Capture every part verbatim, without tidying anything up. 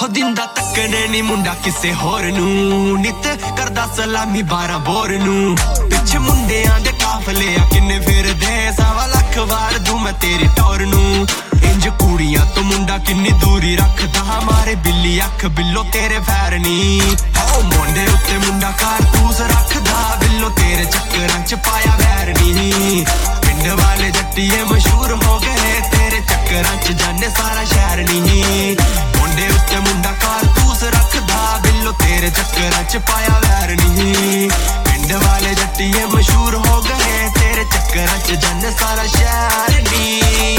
हो दिंदा तकने नी मुंडा किसे होर नू नित करदा सलामी बारह बोर नू पिछे मुंडियां दे काफले आ किन्ने फिरदे सवा लख वार दूं मैं तेरी टौर नू इंज कुड़ियां तो मुंडा किन्नी दूरी रखदा हमारे बिल्ली अख बिल्लो तेरे फैर नी ओ मुंडे उत्ते मुंडा कारतूस रखदा बिल्लो तेरे चक्करां च पाया वैर नी पिंड वाले जट्टिए मशहूर हो गए तेरे चक्करां च जाने सारा शहर नी मुंडे उत्ते मुंडा कारतूस रखदा बिल्लो तेरे चक्करां च पाया वैर नी पिंड वाले जट्टिए मशहूर हो गए तेरे चक्करां च जाने सारा शहर नी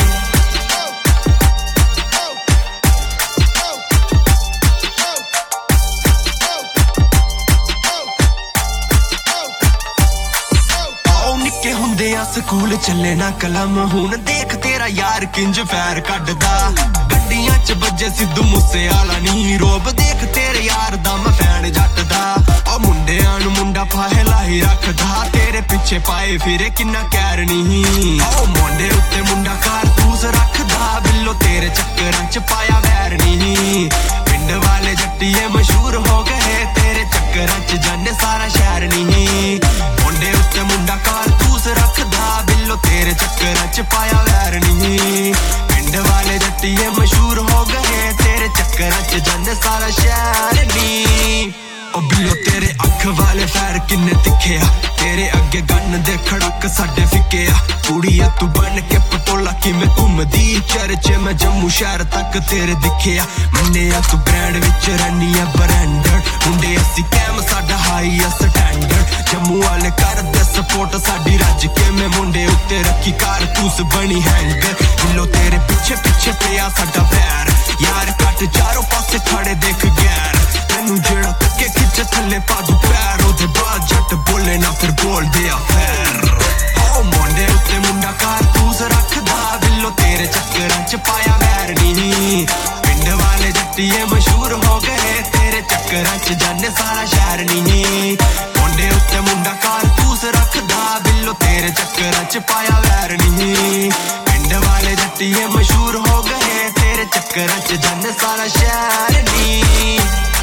स्कूल चले ना कलम हुन देख तेरा यार किंज फैर कड्डदा गड्डियां च बजे सिद्धू मूसे आला नी रोब देख तेरे यार दा मैं फैन जट दा ओ मुंडियां नु मुंडा फाहे लाई रखदा तेरे पीछे पाए फिरे किन्ना कैर नी ओ मुंडे उत्ते मुंडा कारतूस रखदा बिल्लो तेरे चक्करां च पाया वैर नी पिंड वाले जट्टिए मशहूर हो गए तेरे चक्करां च जाने सारा शहर नी मुंडे उत्ते मुंडा कारतूस रखदा बिल्लो तेरे चक्करां च पाया वैर नी पिंड वाले जट्टिए मशहूर हो गए तेरे चक्करां च जाने सारा शहर नी ओ बिल्लो तेरे अख वाले फैर किन्ने तिखे आ तेरे अगे गन दे खड़क साडे फिके आ कुड़िया तू बन के पटोला किवें घुमदी चर्चे मैं जम्मू शहर तक तेरे दिखे आ मन्निया तू ब्रांड विच रहनी आ ब्रांडेड मुंडे असी कैम साडा हाई आ स्टैंडर्ड जम्मू वाले करदे सपोर्ट साडी रज के मैं मुंडे उत्ते रखी कारतूस बनी हैंगर बिल्लो तेरे पीछे पीछे पिया साडा पैर यार कट चारों पासे खड़े देख गैर तैनू जेड़ा तके खिच थल्ले पादू पैर ओदे बाद जट बोले ना फिर बोल दे अफेर ओ मुंडे उत्ते मुंडा कारतूस रखदा बिल्लो तेरे चक्करां च पाया वैर नी पिंड वाले जट्टिए मशहूर हो गए तेरे चक्करां च जाने सारा शहर नी मुंडे उत्ते मुंडा कारतूस रखदा बिल्लो तेरे चक्करां च पाया वैर नी पिंड वाले जट्टिए मशहूर हो गए तेरे चक्करां च जाने सारा शहर नी